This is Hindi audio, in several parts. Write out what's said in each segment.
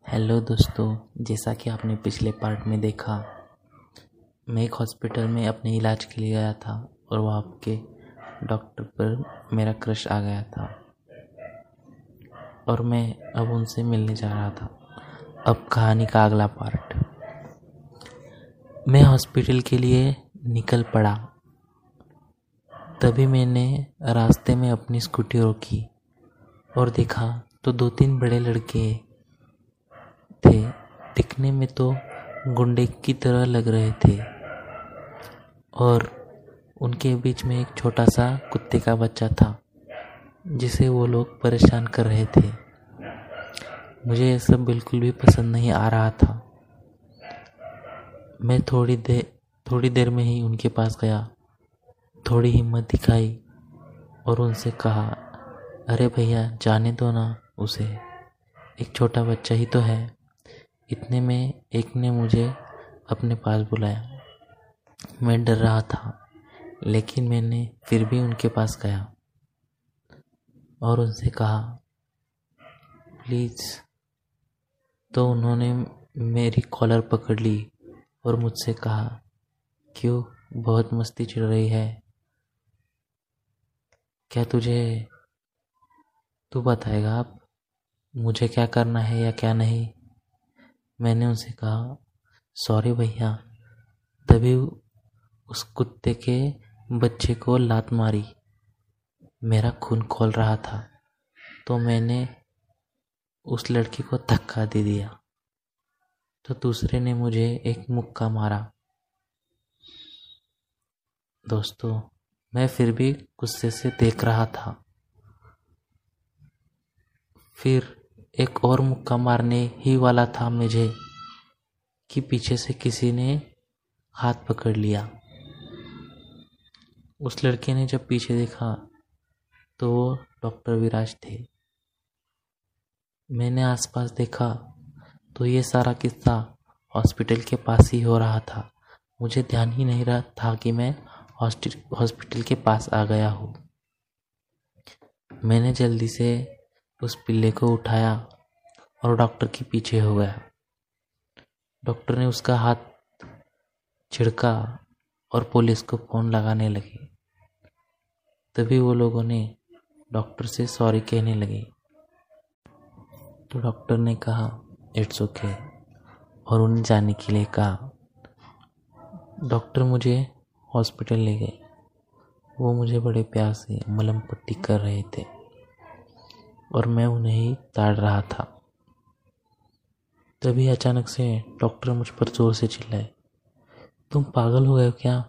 हेलो दोस्तों, जैसा कि आपने पिछले पार्ट में देखा, मैं एक हॉस्पिटल में अपने इलाज के लिए गया था और वहाँ के डॉक्टर पर मेरा क्रश आ गया था और मैं अब उनसे मिलने जा रहा था। अब कहानी का अगला पार्ट। मैं हॉस्पिटल के लिए निकल पड़ा। तभी मैंने रास्ते में अपनी स्कूटी रोकी और देखा तो 2-3 बड़े लड़के थे। दिखने में तो गुंडे की तरह लग रहे थे और उनके बीच में एक छोटा सा कुत्ते का बच्चा था जिसे वो लोग परेशान कर रहे थे। मुझे ये सब बिल्कुल भी पसंद नहीं आ रहा था। मैं थोड़ी देर में ही उनके पास गया, थोड़ी हिम्मत दिखाई और उनसे कहा, अरे भैया जाने दो ना उसे, एक छोटा बच्चा ही तो है। इतने में एक ने मुझे अपने पास बुलाया। मैं डर रहा था, लेकिन मैंने फिर भी उनके पास गया और उनसे कहा, प्लीज़। तो उन्होंने मेरी कॉलर पकड़ ली और मुझसे कहा, क्यों, बहुत मस्ती चल रही है क्या तुझे? तू बताएगा अब मुझे क्या करना है या क्या नहीं? मैंने उनसे कहा, सॉरी भैया। तभी उस कुत्ते के बच्चे को लात मारी। मेरा खून खौल रहा था तो मैंने उस लड़की को धक्का दे दिया तो दूसरे ने मुझे एक मुक्का मारा। दोस्तों, मैं फिर भी गुस्से से देख रहा था। फिर एक और मुक्का मारने ही वाला था मुझे कि पीछे से किसी ने हाथ पकड़ लिया। उस लड़के ने जब पीछे देखा तो वो डॉक्टर विराज थे। मैंने आसपास देखा तो ये सारा किस्सा हॉस्पिटल के पास ही हो रहा था। मुझे ध्यान ही नहीं रहा था कि मैं हॉस्पिटल के पास आ गया हूँ। मैंने जल्दी से उस पिल्ले को उठाया और डॉक्टर के पीछे हो गया। डॉक्टर ने उसका हाथ छिड़का और पुलिस को फ़ोन लगाने लगे। तभी वो लोगों ने डॉक्टर से सॉरी कहने लगे तो डॉक्टर ने कहा, इट्स ओके, और उन्हें जाने के लिए कहा। डॉक्टर मुझे हॉस्पिटल ले गए। वो मुझे बड़े प्यार से मलहम पट्टी कर रहे थे और मैं उन्हें ही ताड़ रहा था। तभी अचानक से डॉक्टर मुझ पर जोर से चिल्लाए, तुम पागल हो गए हो क्या?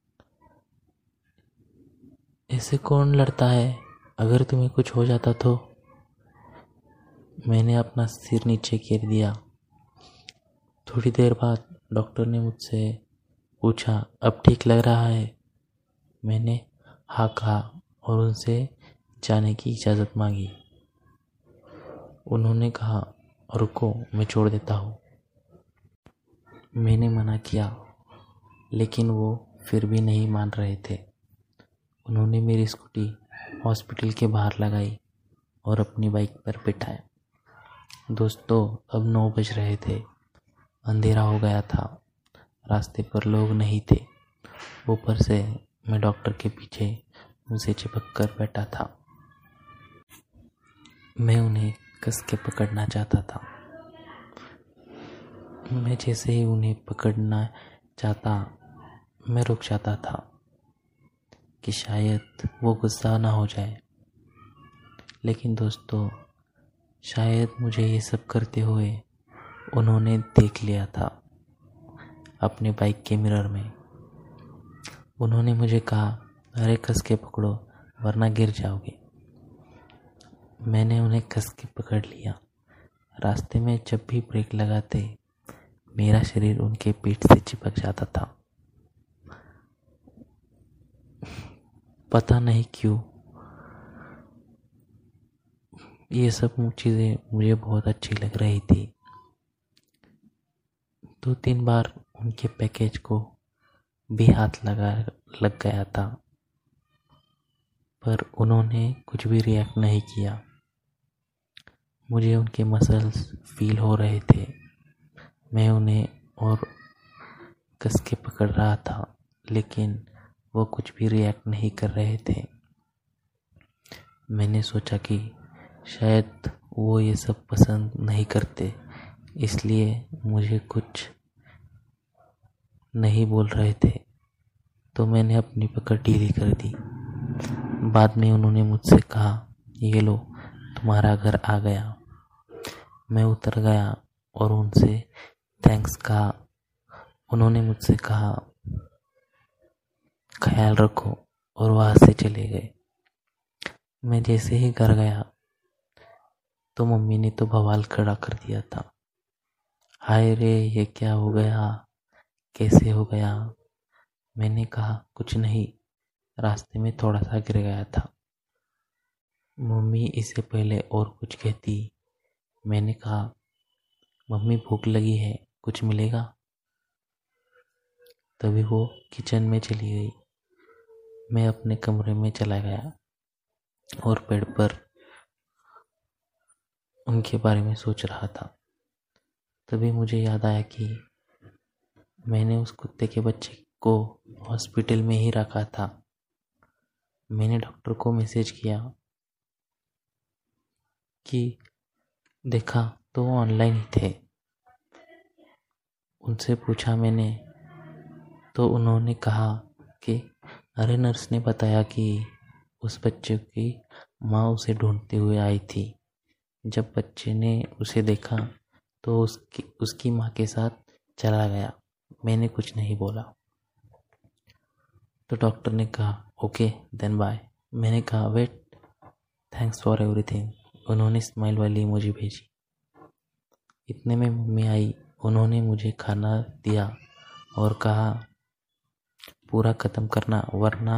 ऐसे कौन लड़ता है? अगर तुम्हें कुछ हो जाता तो? मैंने अपना सिर नीचे गिर दिया। थोड़ी देर बाद डॉक्टर ने मुझसे पूछा, अब ठीक लग रहा है? मैंने हाँ कहा और उनसे जाने की इजाज़त मांगी। उन्होंने कहा, रुको, मैं छोड़ देता हूँ। मैंने मना किया, लेकिन वो फिर भी नहीं मान रहे थे। उन्होंने मेरी स्कूटी हॉस्पिटल के बाहर लगाई और अपनी बाइक पर बिठाया। दोस्तों, अब 9 बज रहे थे। अंधेरा हो गया था। रास्ते पर लोग नहीं थे। ऊपर से मैं डॉक्टर के पीछे उनसे चिपक कर बैठा था। मैं उन्हें कस के पकड़ना चाहता था। मैं जैसे ही उन्हें पकड़ना चाहता, मैं रुक जाता था कि शायद वो गुस्सा ना हो जाए। लेकिन दोस्तों, शायद मुझे ये सब करते हुए उन्होंने देख लिया था अपने बाइक के मिरर में। उन्होंने मुझे कहा, अरे कस के पकड़ो वरना गिर जाओगे। मैंने उन्हें कस के पकड़ लिया। रास्ते में जब भी ब्रेक लगाते, मेरा शरीर उनके पीठ से चिपक जाता था। पता नहीं क्यों ये सब चीज़ें मुझे बहुत अच्छी लग रही थी। 2-3 बार उनके पैकेज को भी हाथ लग गया था, पर उन्होंने कुछ भी रिएक्ट नहीं किया। मुझे उनके मसल्स फील हो रहे थे। मैं उन्हें और कस के पकड़ रहा था, लेकिन वो कुछ भी रिएक्ट नहीं कर रहे थे। मैंने सोचा कि शायद वो ये सब पसंद नहीं करते, इसलिए मुझे कुछ नहीं बोल रहे थे, तो मैंने अपनी पकड़ ढीली कर दी। बाद में उन्होंने मुझसे कहा, ये लो, तुम्हारा घर आ गया। मैं उतर गया और उनसे थैंक्स कहा। उन्होंने मुझसे कहा, ख्याल रखो, और वहाँ से चले गए। मैं जैसे ही घर गया तो मम्मी ने तो बवाल खड़ा कर दिया था। हाय रे, ये क्या हो गया, कैसे हो गया? मैंने कहा, कुछ नहीं, रास्ते में थोड़ा सा गिर गया था। मम्मी इससे पहले और कुछ कहती, मैंने कहा, मम्मी भूख लगी है, कुछ मिलेगा? तभी वो किचन में चली गई। मैं अपने कमरे में चला गया और बेड पर उनके बारे में सोच रहा था। तभी मुझे याद आया कि मैंने उस कुत्ते के बच्चे को हॉस्पिटल में ही रखा था। मैंने डॉक्टर को मैसेज किया कि देखा तो वो ऑनलाइन ही थे। उनसे पूछा मैंने, तो उन्होंने कहा कि अरे, नर्स ने बताया कि उस बच्चे की माँ उसे ढूंढते हुए आई थी। जब बच्चे ने उसे देखा तो उसकी माँ के साथ चला गया। मैंने कुछ नहीं बोला। तो डॉक्टर ने कहा, ओके देन बाय। मैंने कहा, वेट, थैंक्स फॉर एवरीथिंग। उन्होंने स्माइल वाली इमोजी भेजी। इतने में मम्मी आई। उन्होंने मुझे खाना दिया और कहा, पूरा ख़त्म करना वरना,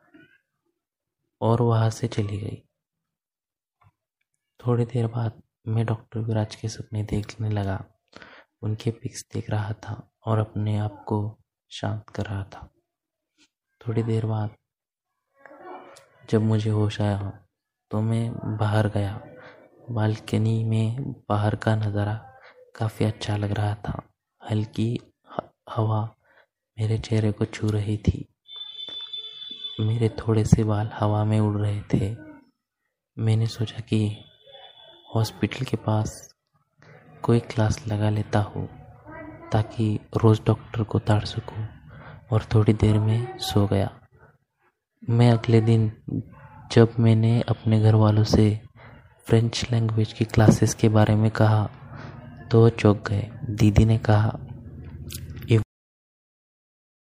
और वहाँ से चली गई। थोड़ी देर बाद मैं डॉक्टर विराज के सपने देखने लगा। उनके पिक्स देख रहा था और अपने आप को शांत कर रहा था। थोड़ी देर बाद जब मुझे होश आया तो मैं बाहर गया। बालकनी में बाहर का नज़ारा काफ़ी अच्छा लग रहा था। हल्की हवा मेरे चेहरे को छू रही थी। मेरे थोड़े से बाल हवा में उड़ रहे थे। मैंने सोचा कि हॉस्पिटल के पास कोई क्लास लगा लेता हूँ ताकि रोज़ डॉक्टर को ताड़ सकूँ, और थोड़ी देर में सो गया। मैं अगले दिन जब मैंने अपने घर वालों से फ्रेंच लैंग्वेज की क्लासेस के बारे में कहा तो वो चौंक गए। दीदी ने कहा,